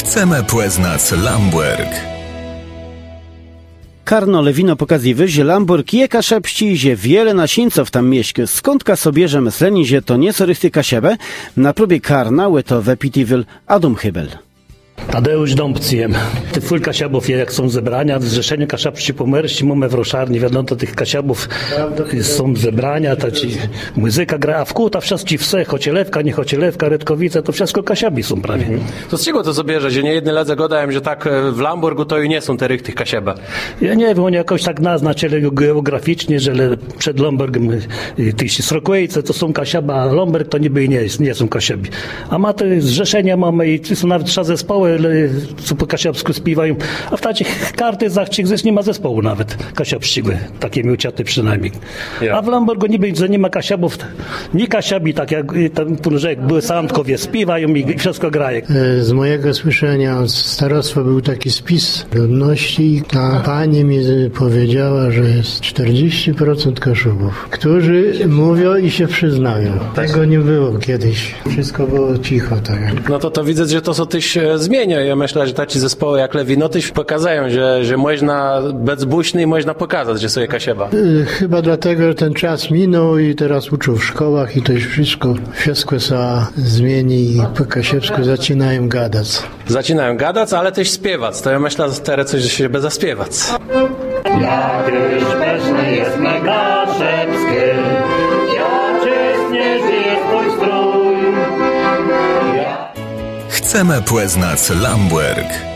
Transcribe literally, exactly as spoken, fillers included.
Chcemy poznać Lamberg. Karno lewino pokaziwy, że Lamberg je kaszepści, że wiele nasińców tam mieśki. Skądka sobie, że myśleni, że to nie są rychty kasiebe, na próbie karna łyto wepitiwyl Adam Hybel. Tadeusz Dąbcjem. Te full kasiabów, jak są zebrania, w Zrzeszeniu Kasiabści Pomerści, mamy w Roszarni, wiadomo, to tych kasiabów są zebrania, ta ci muzyka gra, a w kółta wszystkie wse, chocielewka, nie chocielewka, redkowice, to wszystko kasiabi są prawie. Mhm. To z czego to sobie bierze, że nie jedne ledze godają, że tak w Lambergu to i nie są te rychtych kasiebe? Ja nie wiem, oni jakoś tak naznaczyli geograficznie, że przed Lambergiem te Srokłejce to są kasiaba, a Lamberg to niby nie, jest, nie są kasiabi. A ma te Zrzeszenia mamy i są nawet trzy zespoły, co po kasiabsku śpiewają, a w takich kartyzach gdzieś nie ma zespołu nawet kasiabszczyły, takie miuciaty przynajmniej. Ja. A w Lambergu niby, że nie ma kasiabów, nie kasiabi, tak jak tam jak były sandkowie, śpiewają i wszystko graje. Z mojego słyszenia z starostwa był taki spis ludności, a pani mi powiedziała, że jest czterdzieści procent kaszubów, którzy mówią i się przyznają. Tego nie było kiedyś. Wszystko było cicho. Tak. No to to widzę, że to są tyś zmienia. Ja myślę, że takie zespoły jak Lewino tyś pokazują, że, że można być buśny i można pokazać, że są kasieba. Chyba dlatego, że ten czas minął i teraz uczą w szkołach i to już wszystko, wszystko się zmieni i po kasiebsku zaczynają gadać. Zaczynają gadać, ale też śpiewać. To ja myślę, że teraz coś się bez zaśpiewać. Jakież pyszny jest me kaszebskie, ja czystnie żyje twój strój. Chcemy poznać Lamberg.